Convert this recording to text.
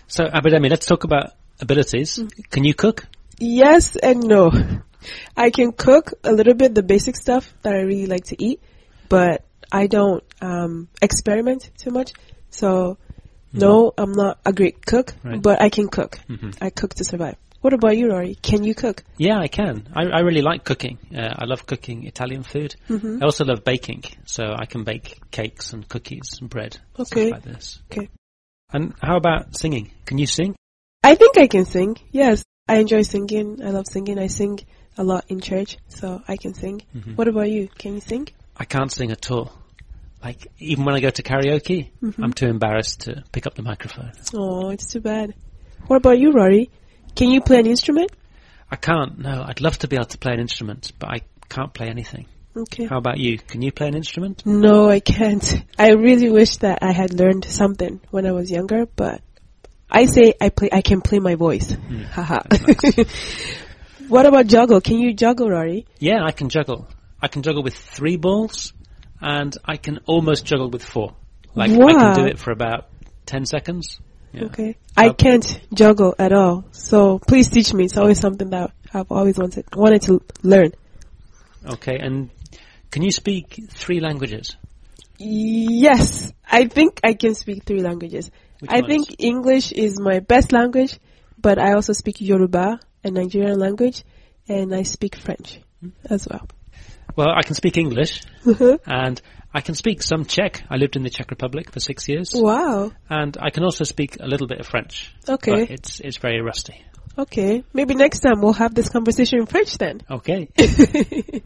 So, Abidemi, let's talk about abilities. Can you cook? Yes and no. I can cook a little bit, the basic stuff that I really like to eat, but I don't experiment too much. So, no, I'm not a great cook, but I can cook. I cook to survive. What about you, Rory? Can you cook? Yeah, I can. I really like cooking. I love cooking Italian food. I also love baking, so I can bake cakes and cookies and bread, stuff like this. Okay. And how about singing? Can you sing? I think I can sing, yes. I enjoy singing. I love singing. I sing a lot in church, so I can sing. What about you? Can you sing? I can't sing at all. Like, even when I go to karaoke, I'm too embarrassed to pick up the microphone. Oh, it's too bad. What about you, Rory? Can you play an instrument? I can't, no. I'd love to be able to play an instrument, but I can't play anything. Okay. How about you? Can you play an instrument? No, I can't. I really wish that I had learned something when I was younger, but I say I can play my voice. Haha. What about juggle? Can you juggle, Rory? Yeah, I can juggle. I can juggle with 3 balls, and I can almost juggle with 4. Like, wow. I can do it for about 10 seconds. Yeah. Okay. I can't juggle at all, so please teach me. It's always something that I've always wanted to learn. Okay, and can you speak 3 languages? Yes, I think I can speak 3 languages. I think English is my best language, but I also speak Yoruba, a Nigerian language, and I speak French as well. Well, I can speak English, and I can speak some Czech. I lived in the Czech Republic for 6 years. Wow. And I can also speak a little bit of French. Okay. But it's very rusty. Okay. Maybe next time we'll have this conversation in French then. Okay.